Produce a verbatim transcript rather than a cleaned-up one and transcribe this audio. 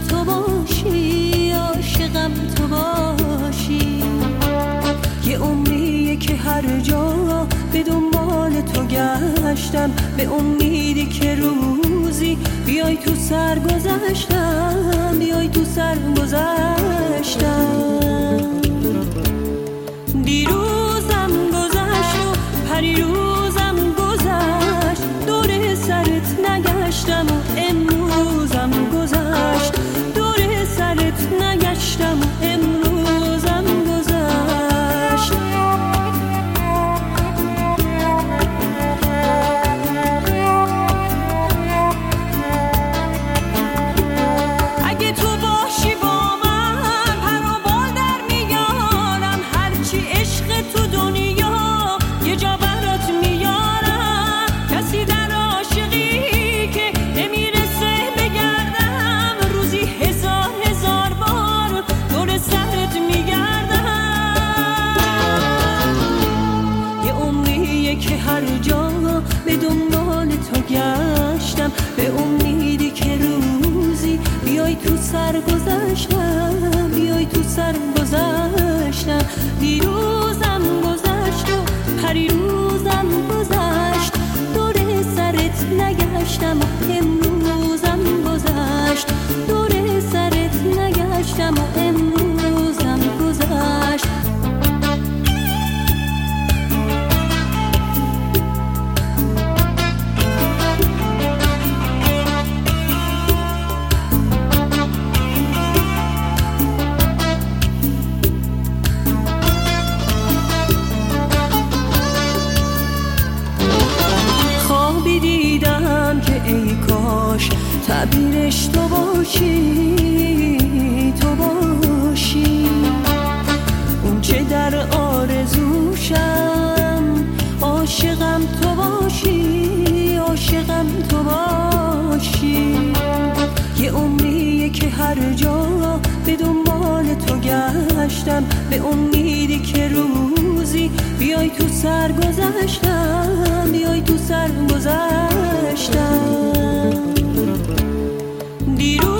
تو باشی، عاشقم تو باشی. یه عمریه که هر جا به دنبال تو گشتم، به امیدی که روزی بیای تو سر گذشتم، بیای تو سر گذشتم. دیروزم گذشت و پریروزم گذشت، دور سرت نگشتم و امروزم گذشت، دور سرت نگشتم و امروزم گذشت. اگه تو باشی با من پر و بال در میارم، هرچی عشق تو دنیا یه جا برات میارم. کسی در عاشقی که نمیرسه بگردم، روزی هزار هزار بار دور سرت میگردم. یه عمریه که هر جا به دنبال تو گشتم، به امیدی که روزی بیای تو سر گذشتم، بیای تو سر گذشتم. دیروزم گذشت و پریروزم گذشت، دور سرت نگشتم و امروزم گذشت، دور سرت نگشتم و امروزم گذشت. خوابی دیدم که ای کاش تعبیرش تو باشی، تو باشی. اون چه در آرزوشم، عاشقم تو باشی، عاشقم تو باشی. یه عمریه که هر جا به دنبال تو گشتم، به امیدی که روزی بیای تو سر گذشتم، بیای تو سر گذشتم. دیروز